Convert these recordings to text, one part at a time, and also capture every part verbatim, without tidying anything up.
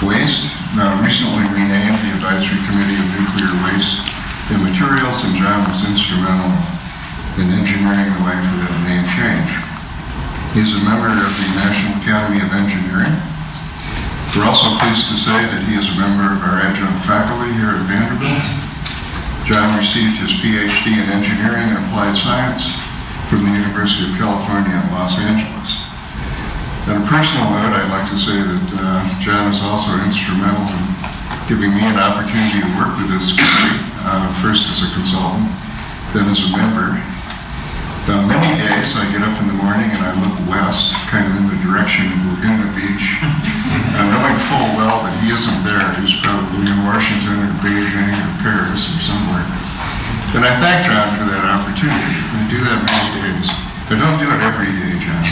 Waste, now recently renamed the Advisory Committee of Nuclear Waste and Materials, and John was instrumental in engineering the way for that name change. He's a member of the National Academy of Engineering. We're also pleased to say that he is a member of our adjunct faculty here at Vanderbilt. John received his P H D in Engineering and Applied Science from the University of California at Los Angeles. On a personal note, I'd like to say that uh, John is also instrumental in giving me an opportunity to work with this committee, uh, first as a consultant, then as a member. Uh, many days I get up in the morning and I look west, kind of in the direction of Laguna Beach, uh, knowing full well that he isn't there. He's probably in Washington or Beijing or Paris or somewhere. And I thank John for that opportunity. I do that many days. I don't do it every day, John.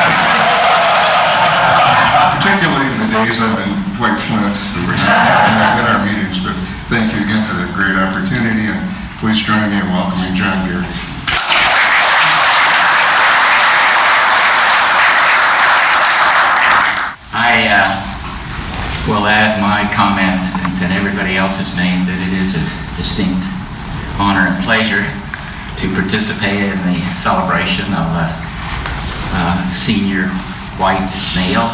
Particularly the days I'm in White Flint in our meetings, but thank you again for that great opportunity, and please join me in welcoming John Garrity. I uh, will add my comment that everybody else has made, that it is a distinct honor and pleasure to participate in the celebration of a, a senior white male.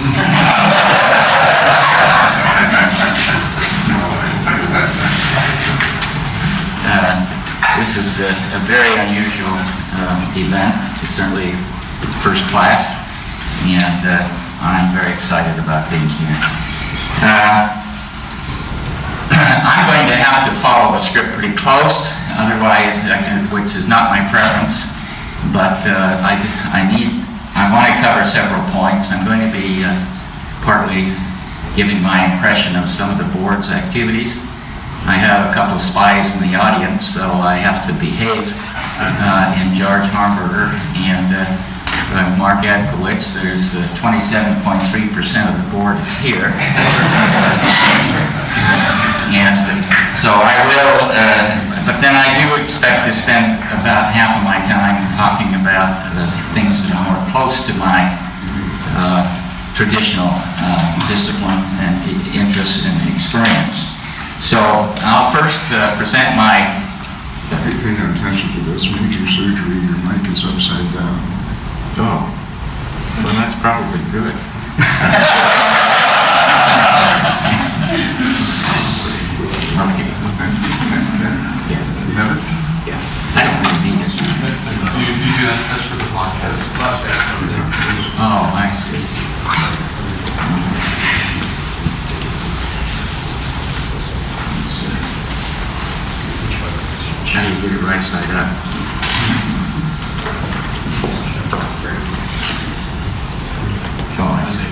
uh, this is a, a very unusual um, event. It's certainly first class, and uh, I'm very excited about being here. Uh, I'm going to have to follow the script pretty close, otherwise, I can, which is not my preference, but uh, I, I need I want to cover several points. I'm going to be uh, partly giving my impression of some of the board's activities. I have a couple of spies in the audience, so I have to behave uh, in George Harmberger and uh, uh, Mark Adkowitz. There's uh, twenty-seven point three percent of the board is here. And uh, so I will, uh, but then I do expect to spend about half of my time talking about the things that are more close to my uh, traditional uh, discipline and interest and experience. So I'll first uh, present my... Pay attention to this major surgery, your mic is upside down. Oh, well that's probably good. Okay. Yeah. You have it? Yeah. I don't really need this one. Usually that's, that's for the podcast. Oh, I see. How do you get it right side up? Oh, I see.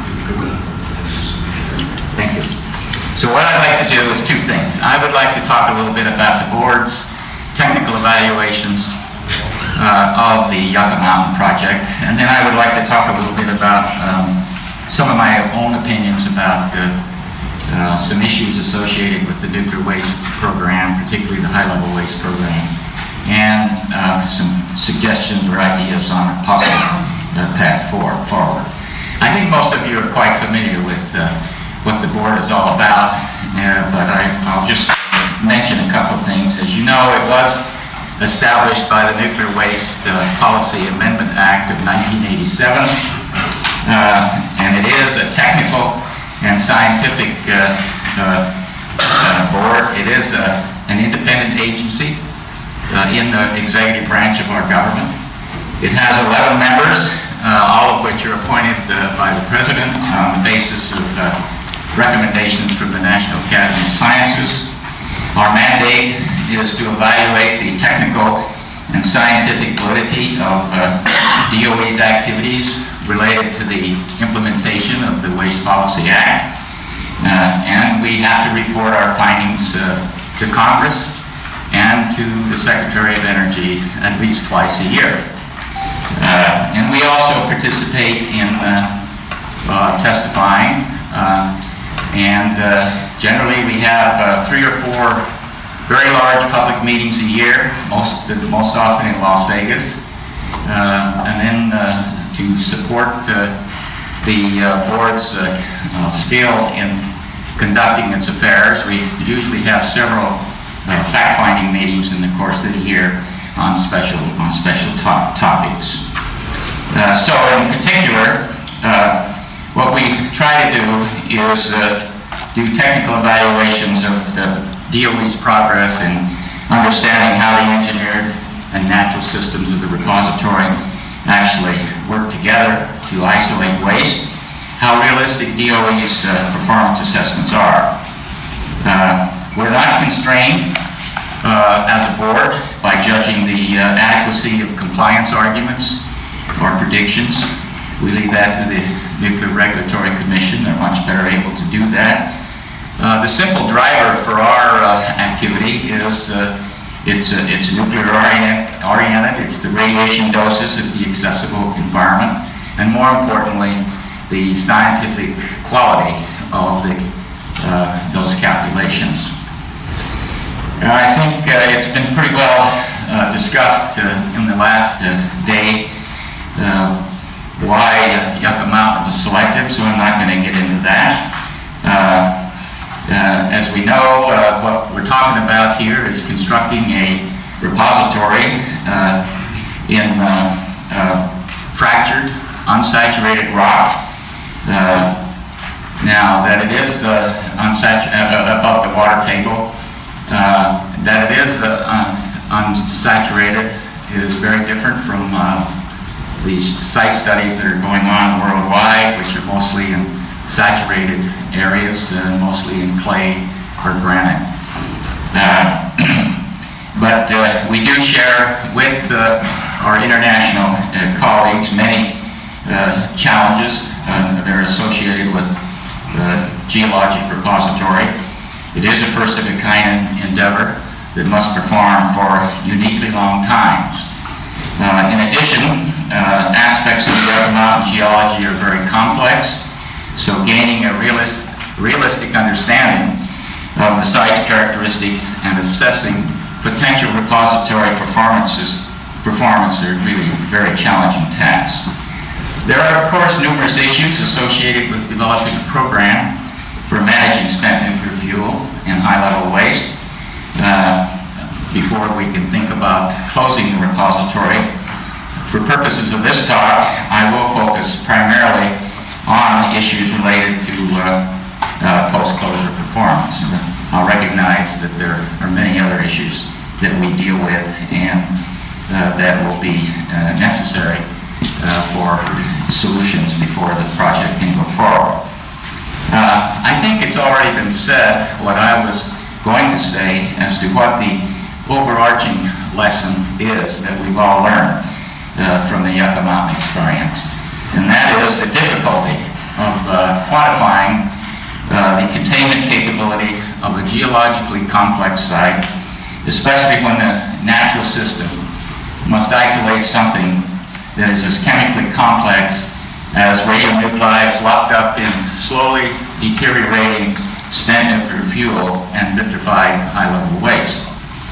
Thank you. So what I'd like to do is two things. I would like to talk a little bit about the board's technical evaluations uh, of the Yucca Mountain project, and then I would like to talk a little bit about um, some of my own opinions about uh, uh, some issues associated with the nuclear waste program, particularly the high-level waste program, and uh, some suggestions or ideas on a possible uh, path forward. I think most of you are quite familiar with uh, what the board is all about, uh, but I, I'll just mention a couple things. As you know, it was established by the Nuclear Waste uh, Policy Amendment Act of nineteen eighty-seven, uh, and it is a technical and scientific uh, uh, uh, board. It is uh, an independent agency uh, in the executive branch of our government. It has eleven members, uh, all of which are appointed uh, by the President on the basis of uh, recommendations from the National Academy of Sciences. Our mandate is to evaluate the technical and scientific validity of uh, D O E's activities related to the implementation of the Waste Policy Act. Uh, and we have to report our findings uh, to Congress and to the Secretary of Energy at least twice a year. Uh, and we also participate in uh, uh, testifying. Uh, And uh, generally we have uh, three or four very large public meetings a year, most, most often in Las Vegas. Uh, and then uh, to support uh, the uh, board's uh, uh, skill in conducting its affairs. We usually have several uh, fact-finding meetings in the course of the year on special on special to topics. Uh, so, in particular, uh, what we try to do is uh, do technical evaluations of the D O E's progress in understanding how the engineered and natural systems of the repository actually work together to isolate waste, how realistic D O E's uh, performance assessments are. Uh, we're not constrained uh, as a board by judging the uh, adequacy of compliance arguments or predictions. We leave that to the Nuclear Regulatory Commission. They're much better able to do that. Uh, the simple driver for our uh, activity is uh, it's, uh, it's nuclear orient oriented. It's the radiation doses of the accessible environment, and more importantly, the scientific quality of the, uh, those calculations. Uh, I think uh, it's been pretty well uh, discussed uh, in the last uh, day uh, why uh, Yucca Mountain was selected, so I'm not going to get into that. Uh, uh, as we know, uh, what we're talking about here is constructing a repository uh, in uh, uh, fractured, unsaturated rock. Uh, now, that it is uh, uh, above the water table, uh, that it is uh, un unsaturated is very different from uh, the site studies that are going on worldwide, which are mostly in saturated areas, uh, mostly in clay or granite. Uh, but uh, we do share with uh, our international uh, colleagues many uh, challenges uh, that are associated with the geologic repository. It is a first-of-a-kind endeavor that must perform for uniquely long times. Uh, in addition, uh, aspects of the Yucca Mountain geology are very complex, so gaining a realist, realistic understanding of the site's characteristics and assessing potential repository performances performance are really very challenging tasks. There are, of course, numerous issues associated with developing a program for managing spent nuclear fuel and high-level waste. Uh, before we can think about closing the repository. For purposes of this talk, I will focus primarily on issues related to uh, uh, post-closure performance. I'll recognize that there are many other issues that we deal with and uh, that will be uh, necessary uh, for solutions before the project can go forward. Uh, I think it's already been said what I was going to say as to what the overarching lesson is that we've all learned uh, from the Yucca Mountain experience, and that is the difficulty of uh, quantifying uh, the containment capability of a geologically complex site, especially when the natural system must isolate something that is as chemically complex as radionuclides locked up in slowly deteriorating spent nuclear fuel and vitrified high-level waste.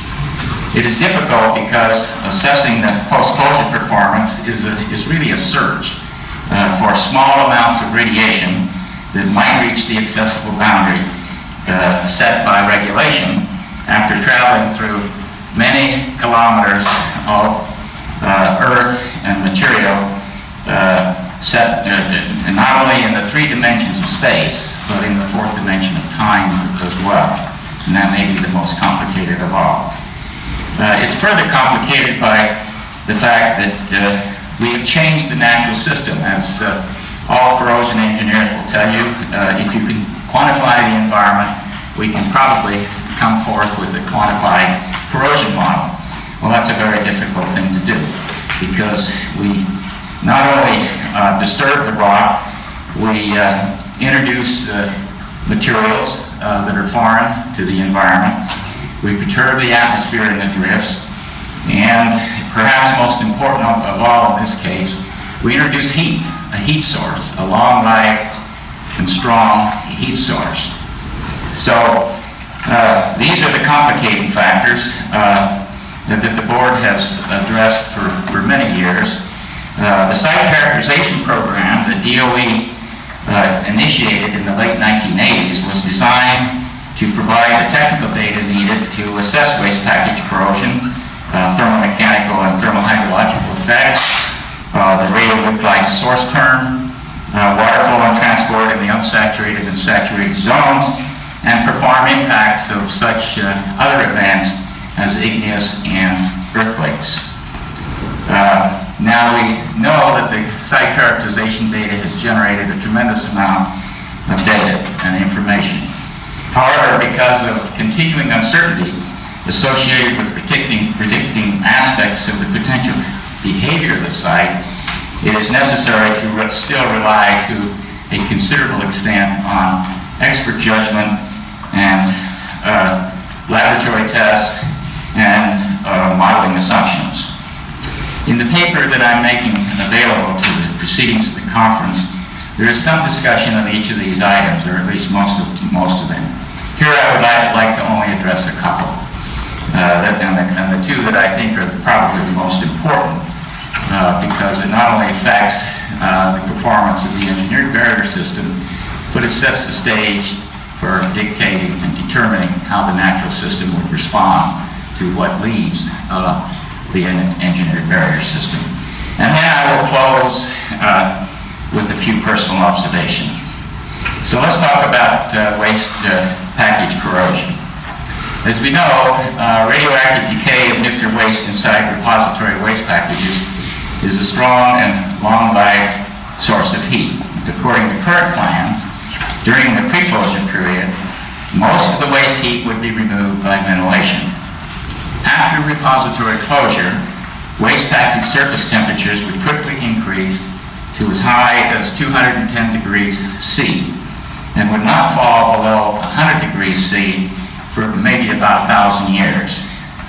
It is difficult because assessing the post-closure performance is, a, is really a search uh, for small amounts of radiation that might reach the accessible boundary uh, set by regulation after traveling through many kilometers of uh, earth and material uh, set uh, not only in the three dimensions of space, but in the fourth dimension of time as well. And that may be the most complicated of all. Uh, it's further complicated by the fact that uh, we have changed the natural system. As uh, all corrosion engineers will tell you, uh, if you can quantify the environment, we can probably come forth with a quantified corrosion model. Well, that's a very difficult thing to do because we not only uh, disturb the rock, we uh, introduce uh, materials uh, that are foreign to the environment. We perturb the atmosphere in the drifts, and perhaps most important of, of all in this case, we introduce heat, a heat source, a long-lived and strong heat source. So uh, these are the complicating factors uh, that, that the board has addressed for, for many years. Uh, the site characterization program that D O E uh, initiated in the late nineteen eighties, was designed to provide the technical data needed to assess waste package corrosion, uh, thermomechanical and thermohydrological effects, uh, the radionuclide source term, uh, water flow and transport in the unsaturated and saturated zones, and perform impacts of such uh, other events as igneous and earthquakes. Uh, now we know that the site characterization data has generated a tremendous amount of data and information. However, because of continuing uncertainty associated with predicting, predicting aspects of the potential behavior of the site, it is necessary to re still rely to a considerable extent on expert judgment and uh, laboratory tests and uh, modeling assumptions. In the paper that I'm making available to the proceedings of the conference, there is some discussion of each of these items, or at least most of, most of them. Here I would like, like to only address a couple, uh, that, and, the, and the two that I think are probably the most important, uh, because it not only affects uh, the performance of the engineered barrier system, but it sets the stage for dictating and determining how the natural system would respond to what leaves uh, the engineered barrier system. And then I will close uh, with a few personal observations. So let's talk about uh, waste uh, package corrosion. As we know, uh, radioactive decay of nuclear waste inside repository waste packages is a strong and long-lived source of heat. According to current plans, during the pre-closure period, most of the waste heat would be removed by ventilation. After repository closure, waste package surface temperatures would quickly increase to as high as two hundred ten degrees C and would not fall below one hundred degrees C for maybe about a thousand years.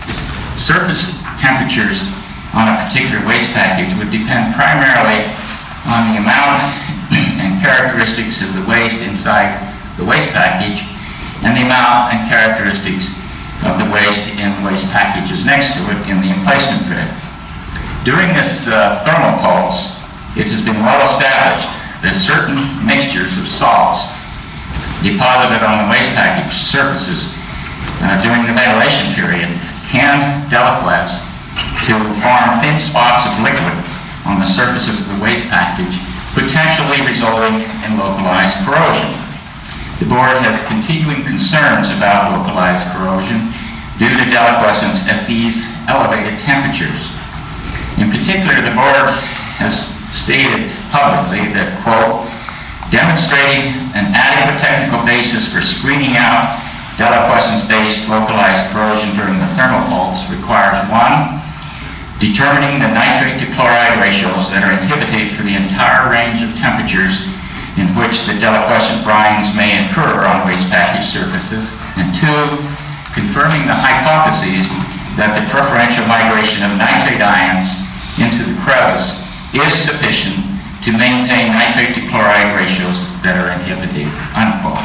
Surface temperatures on a particular waste package would depend primarily on the amount and characteristics of the waste inside the waste package and the amount and characteristics of the waste in waste packages next to it in the emplacement grid. During this uh, thermal pulse, it has been well established that certain mixtures of salts deposited on the waste package surfaces uh, during the ventilation period can deliquesce to form thin spots of liquid on the surfaces of the waste package, potentially resulting in localized corrosion. The board has continuing concerns about localized corrosion due to deliquescence at these elevated temperatures. In particular, the board has stated publicly that, quote, demonstrating an adequate technical basis for screening out deliquescence-based localized corrosion during the thermal pulse requires, one, determining the nitrate to chloride ratios that are inhibited for the entire range of temperatures in which the deliquescent brines may occur on waste package surfaces, and two, confirming the hypotheses that the preferential migration of nitrate ions into the crevice is sufficient to maintain nitrate to chloride ratios that are inhibited, unquote.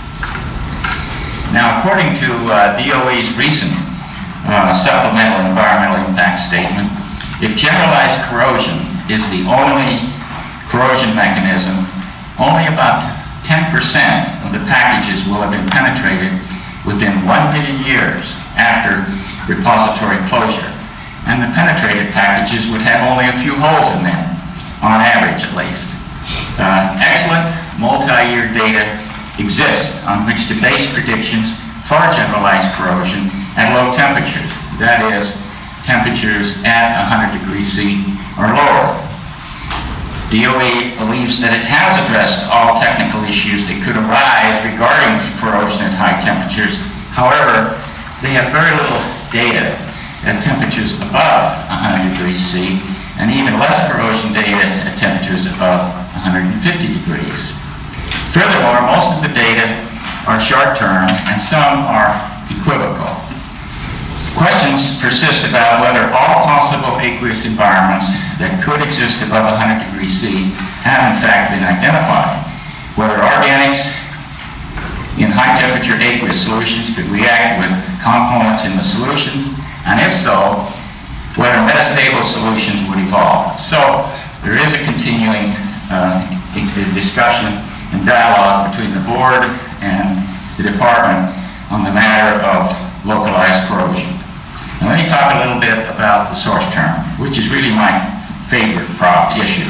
Now, according to uh, D O E's recent uh, supplemental environmental impact statement, if generalized corrosion is the only corrosion mechanism, only about ten percent of the packages will have been penetrated within one million years after repository closure. And the penetrated packages would have only a few holes in them, on average at least. Uh, excellent multi-year data exists on which to base predictions for generalized corrosion at low temperatures, that is, temperatures at one hundred degrees C or lower. D O E believes that it has addressed all technical issues that could arise regarding corrosion at high temperatures. However, they have very little data at temperatures above one hundred degrees C, and even less corrosion data at temperatures above one hundred fifty degrees. Furthermore, most of the data are short-term and some are equivocal. Questions persist about whether all possible aqueous environments that could exist above one hundred degrees C have in fact been identified, whether organics in high-temperature aqueous solutions could react with components in the solutions, and if so, whether metastable solutions would evolve. So there is a continuing uh, discussion and dialogue between the board and the department on the matter of localized corrosion. Now let me talk a little bit about the source term, which is really my favorite problem issue.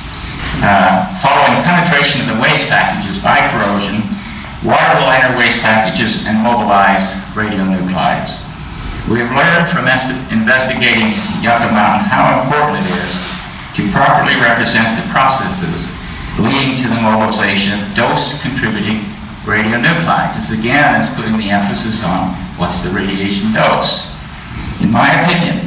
Uh, following penetration of the waste packages by corrosion, water will enter waste packages and mobilize radionuclides. We have learned from investigating Yucca Mountain how important it is to properly represent the processes leading to the mobilization of dose-contributing radionuclides. This again is putting the emphasis on what's the radiation dose. In my opinion,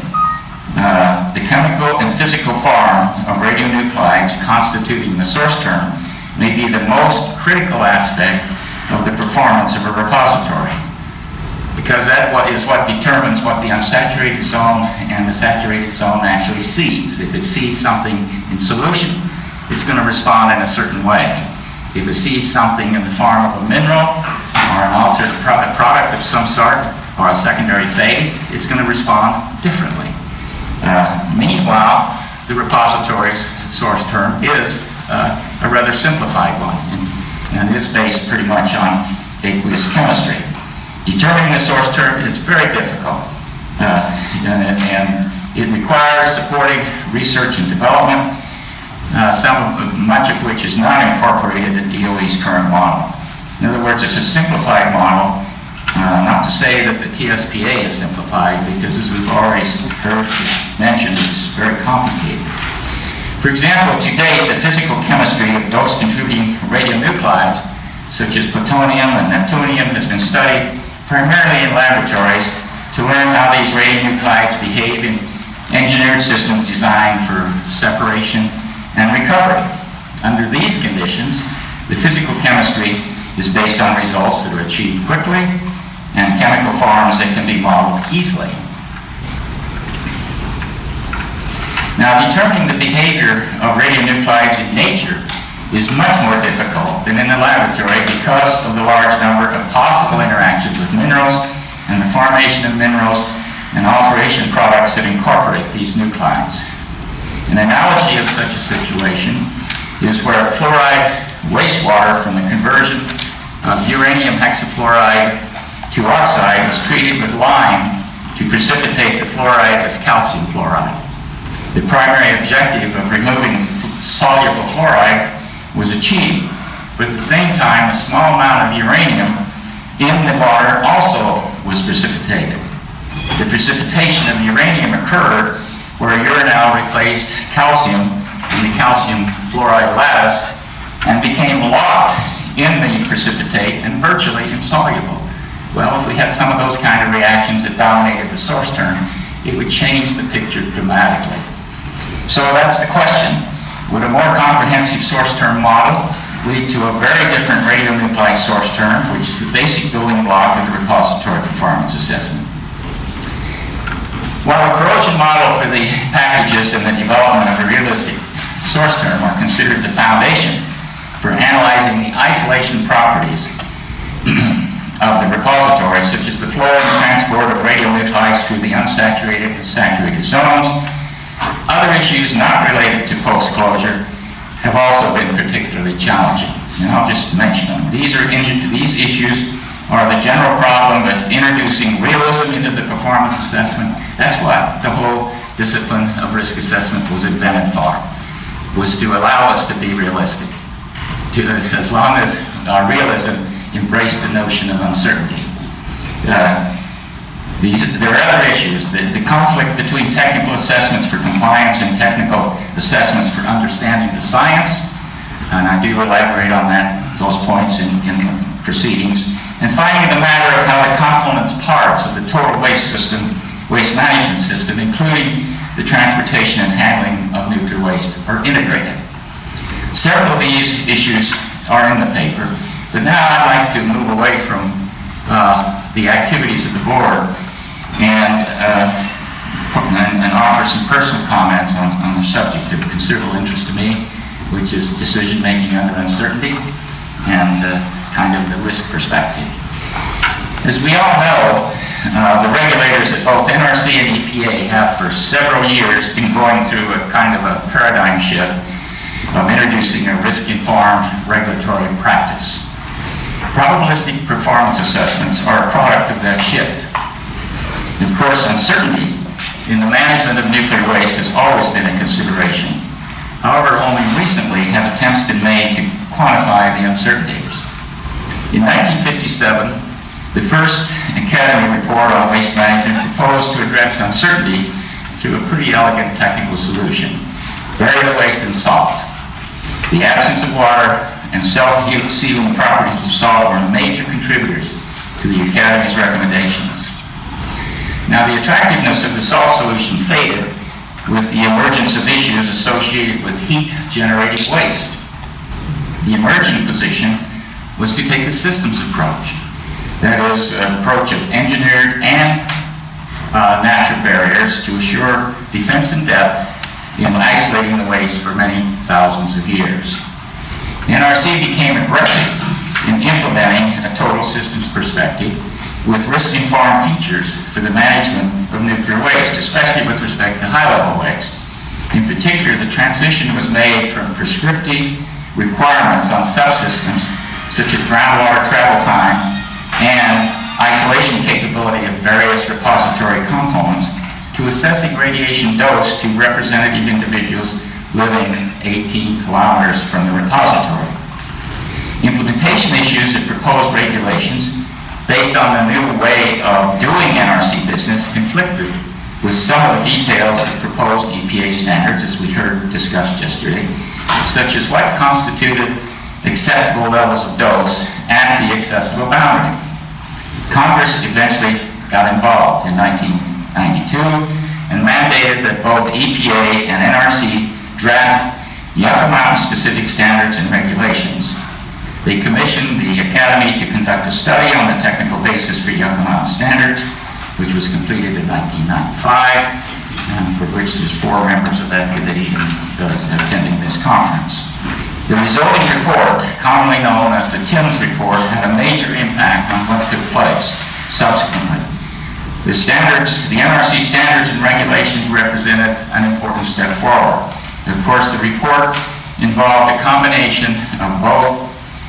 uh, the chemical and physical form of radionuclides constituting the source term may be the most critical aspect of the performance of a repository, because that what is what determines what the unsaturated zone and the saturated zone actually sees. If it sees something in solution, it's going to respond in a certain way. If it sees something in the form of a mineral or an altered pro- product of some sort or a secondary phase, it's going to respond differently. Uh, meanwhile, the repository's source term is uh, a rather simplified one and, and is based pretty much on aqueous chemistry. Determining the source term is very difficult, uh, and, and it requires supporting research and development, uh, some of, much of which is not incorporated in D O E's current model. In other words, it's a simplified model, uh, not to say that the T S P A is simplified, because as we've already heard mentioned, it's very complicated. For example, to date, the physical chemistry of dose-contributing radionuclides, such as plutonium and neptunium, has been studied primarily in laboratories to learn how these radionuclides behave in engineered systems designed for separation and recovery. Under these conditions, the physical chemistry is based on results that are achieved quickly and chemical forms that can be modeled easily. Now, determining the behavior of radionuclides in nature is much more difficult than in the laboratory because of the large number of possible interactions with minerals and the formation of minerals and alteration products that incorporate these nuclides. An analogy of such a situation is where fluoride wastewater from the conversion of uranium hexafluoride to oxide was treated with lime to precipitate the fluoride as calcium fluoride. The primary objective of removing soluble fluoride was achieved, but at the same time, a small amount of uranium in the water also was precipitated. The precipitation of uranium occurred where uranal replaced calcium in the calcium fluoride lattice and became locked in the precipitate and virtually insoluble. Well, if we had some of those kind of reactions that dominated the source term, it would change the picture dramatically. So that's the question. Would a more comprehensive source term model lead to a very different radionuclide source term, which is the basic building block of the repository performance assessment? While the corrosion model for the packages and the development of the realistic source term are considered the foundation for analyzing the isolation properties of the repository, such as the flow and transport of radionuclides through the unsaturated and saturated zones, other issues not related to post-closure have also been particularly challenging, and I'll just mention them. These, are in, these issues are the general problem with introducing realism into the performance assessment. That's what the whole discipline of risk assessment was invented for, was to allow us to be realistic, to, as long as our realism embraced the notion of uncertainty. Uh, These, there are other issues, the, the conflict between technical assessments for compliance and technical assessments for understanding the science, and I do elaborate on that, those points in, in the proceedings. And finally, the matter of how the components parts of the total waste system, waste management system, including the transportation and handling of nuclear waste, are integrated. Several of these issues are in the paper, but now I'd like to move away from uh, the activities of the board and, uh, and, and offer some personal comments on, on the subject of considerable interest to me, which is decision-making under uncertainty and uh, kind of the risk perspective. As we all know, uh, the regulators at both N R C and E P A have for several years been going through a kind of a paradigm shift of introducing a risk-informed regulatory practice. Probabilistic performance assessments are a product of that shift. Of course, uncertainty in the management of nuclear waste has always been a consideration. However, only recently have attempts been made to quantify the uncertainties. In nineteen fifty-seven, the first Academy report on waste management proposed to address uncertainty through a pretty elegant technical solution: bury the waste in salt. The absence of water and self-sealing properties of salt were major contributors to the Academy's recommendations. Now, the attractiveness of the salt solution faded with the emergence of issues associated with heat-generating waste. The emerging position was to take a systems approach. That is, an approach of engineered and uh, natural barriers to assure defense in depth in isolating the waste for many thousands of years. N R C became aggressive in implementing a total systems perspective with risk-informed features for the management of nuclear waste, especially with respect to high-level waste. In particular, the transition was made from prescriptive requirements on subsystems, such as groundwater travel time and isolation capability of various repository components, to assessing radiation dose to representative individuals living eighteen kilometers from the repository. Implementation issues of proposed regulations based on the new way of doing N R C business conflicted with some of the details of proposed E P A standards, as we heard discussed yesterday, such as what constituted acceptable levels of dose at the accessible boundary. Congress eventually got involved in nineteen ninety-two and mandated that both E P A and N R C draft Yucca Mountain-specific standards and regulations. They commissioned the Academy to conduct a study on the technical basis for Yucca Mountain standards, which was completed in nineteen ninety-five, and for which there's four members of that committee uh, attending this conference. The resulting report, commonly known as the Timms Report, had a major impact on what took place subsequently. The standards, the N R C standards and regulations represented an important step forward. Of course, the report involved a combination of both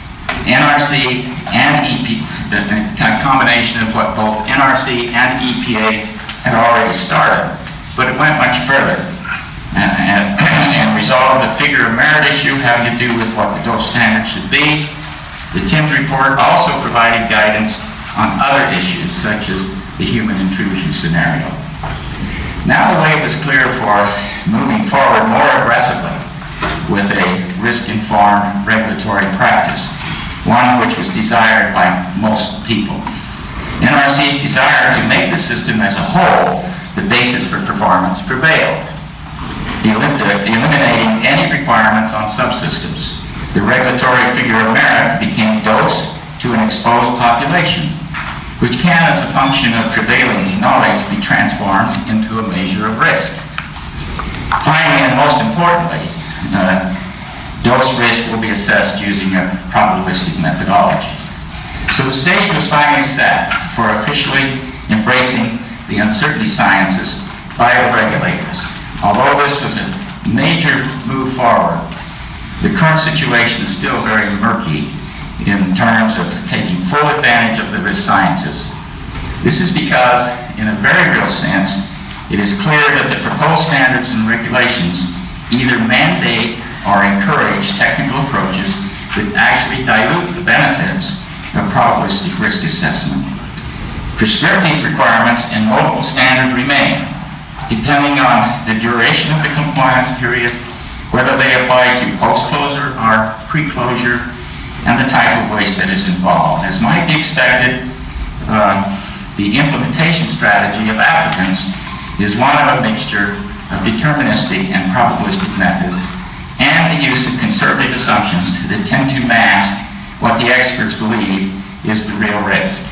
N R C and E P A, a combination of what both N R C and E P A had already started, but it went much further and, and, and resolved the figure of merit issue having to do with what the dose standard should be. The Timms Report also provided guidance on other issues, such as the human intrusion scenario. Now the way was clear for moving forward more aggressively with a risk-informed regulatory practice, one which was desired by most people. N R C's desire to make the system as a whole the basis for performance prevailed, elim- eliminating any requirements on subsystems. The regulatory figure of merit became dose to an exposed population, which can, as a function of prevailing knowledge, be transformed into a measure of risk. Finally, and most importantly, uh, dose risk will be assessed using a probabilistic methodology. So the stage was finally set for officially embracing the uncertainty sciences by the regulators. Although this was a major move forward, the current situation is still very murky in terms of taking full advantage of the risk sciences. This is because, in a very real sense, it is clear that the proposed standards and regulations either mandate or encourage technical approaches that actually dilute the benefits of probabilistic risk assessment. Prescriptive requirements and multiple standards remain, depending on the duration of the compliance period, whether they apply to post-closure or pre-closure, and the type of waste that is involved. As might be expected, uh, the implementation strategy of applicants is one of a mixture of deterministic and probabilistic methods and the use of conservative assumptions that tend to mask what the experts believe is the real risk.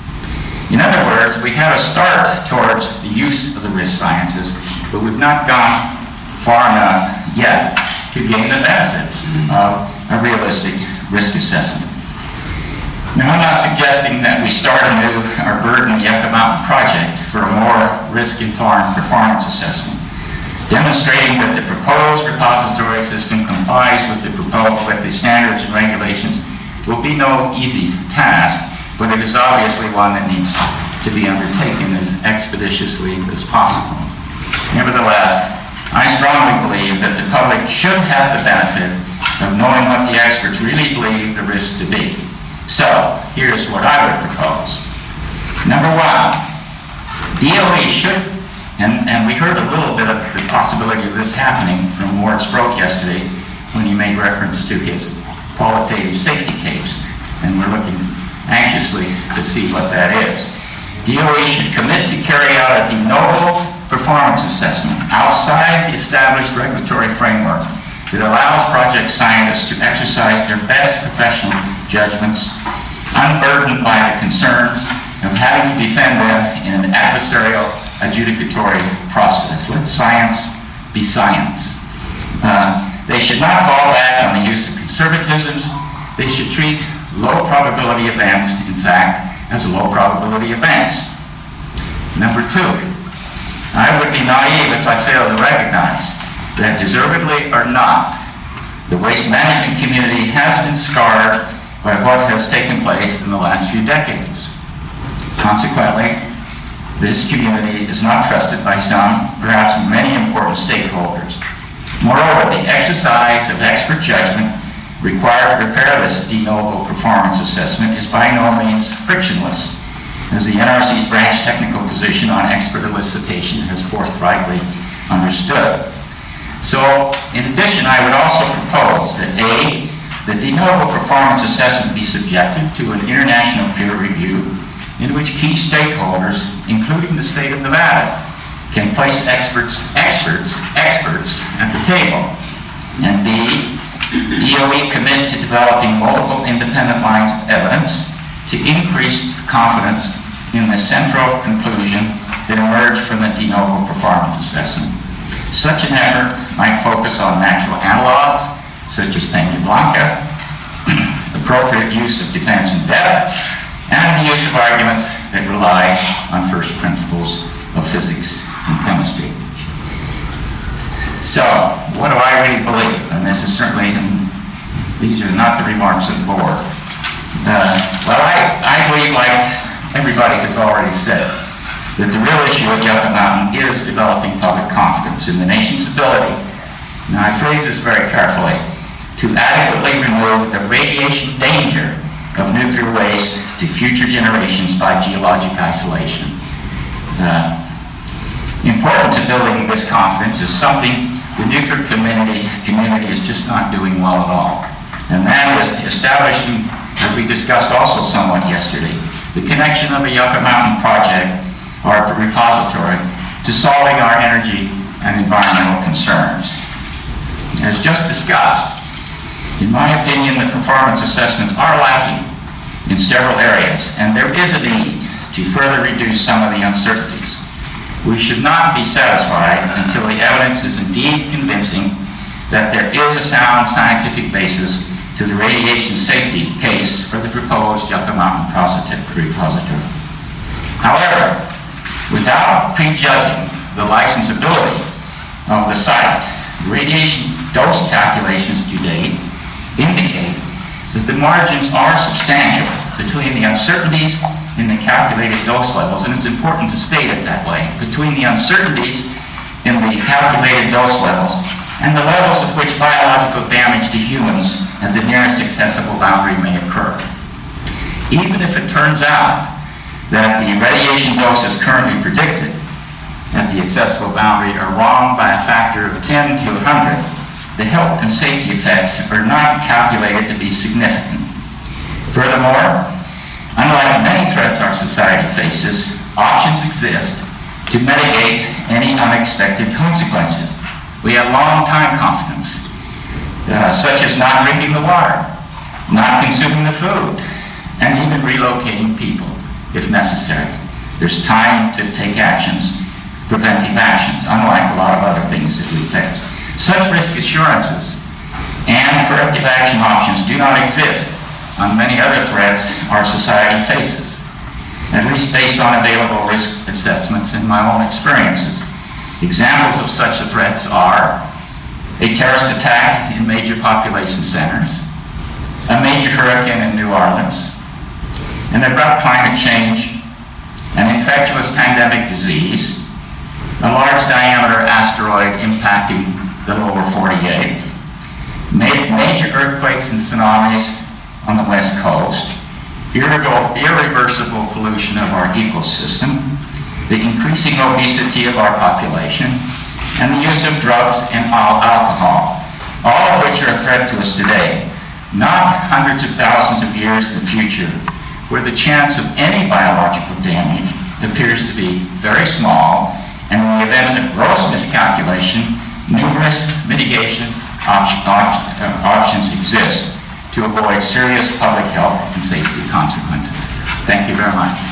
In other words, we have a start towards the use of the risk sciences, but we've not gone far enough yet to gain the benefits of a realistic risk assessment. Now, I'm not suggesting that we start anew our burden Yucca Mountain project for a more risk-informed performance assessment. demonstrating that the proposed repository system complies with the proposed, with the standards and regulations will be no easy task, but it is obviously one that needs to be undertaken as expeditiously as possible. Nevertheless, I strongly believe that the public should have the benefit of knowing what the experts really believe the risks to be. So, here's what I would propose. Number one, D O E should, and, and we heard a little bit of the possibility of this happening from Ward Sproat yesterday when he made reference to his qualitative safety case, and we're looking anxiously to see what that is. D O E should commit to carry out a de novo performance assessment outside the established regulatory framework that allows project scientists to exercise their best professional judgments, unburdened by the concerns of having to defend them in an adversarial adjudicatory process. Let science be science. Uh, they should not fall back on the use of conservatisms. They should treat low probability events, in fact, as low probability events. Number two, I would be naive if I failed to recognize that, deservedly or not, the waste management community has been scarred by what has taken place in the last few decades. Consequently, this community is not trusted by some, perhaps many important stakeholders. Moreover, the exercise of expert judgment required to prepare this de novo performance assessment is by no means frictionless, as the N R C's branch technical position on expert elicitation has forthrightly understood. So, in addition, I would also propose that A, the de novo performance assessment be subjected to an international peer review in which key stakeholders, including the state of Nevada, can place experts, experts, experts at the table. And B, D O E commit to developing multiple independent lines of evidence to increase confidence in the central conclusion that emerged from the de novo performance assessment. Such an effort might focus on natural analogs, such as Peña Blanca, appropriate use of defense in depth, and the use of arguments that rely on first principles of physics and chemistry. So, what do I really believe? And this is certainly, these are not the remarks of the board. Uh, well, I, I believe, like everybody has already said, that the real issue at Yucca Mountain is developing public confidence in the nation's ability, now I phrase this very carefully, to adequately remove the radiation danger of nuclear waste to future generations by geologic isolation. Uh, important to building this confidence is something the nuclear community, community is just not doing well at all. And that is establishing, as we discussed also somewhat yesterday, the connection of the Yucca Mountain project, our repository, to solving our energy and environmental concerns. As just discussed, in my opinion, the performance assessments are lacking in several areas, and there is a need to further reduce some of the uncertainties. We should not be satisfied until the evidence is indeed convincing that there is a sound scientific basis to the radiation safety case for the proposed Yucca Mountain repository. However, without prejudging the licensability of the site, radiation dose calculations to date indicate that the margins are substantial between the uncertainties in the calculated dose levels, and it's important to state it that way, between the uncertainties in the calculated dose levels and the levels at which biological damage to humans at the nearest accessible boundary may occur. Even if it turns out that the radiation doses currently predicted at the accessible boundary are wrong by a factor of ten to one hundred, the health and safety effects are not calculated to be significant. Furthermore, unlike many threats our society faces, options exist to mitigate any unexpected consequences. We have long time constants, uh, such as not drinking the water, not consuming the food, and even relocating people if necessary. There's time to take actions, preventive actions, unlike a lot of other things that we face. Such risk assurances and corrective action options do not exist on many other threats our society faces, at least based on available risk assessments and my own experiences. Examples of such threats are a terrorist attack in major population centers, a major hurricane in New Orleans, an abrupt climate change, an infectious pandemic disease, a large diameter asteroid impacting the lower forty-eight, ma- major earthquakes and tsunamis on the west coast, irrevo- irreversible pollution of our ecosystem, the increasing obesity of our population, and the use of drugs and al- alcohol, all of which are a threat to us today, not hundreds of thousands of years in the future, where the chance of any biological damage appears to be very small, and in the event of gross miscalculation, numerous mitigation op- op- uh, options exist to avoid serious public health and safety consequences. Thank you very much.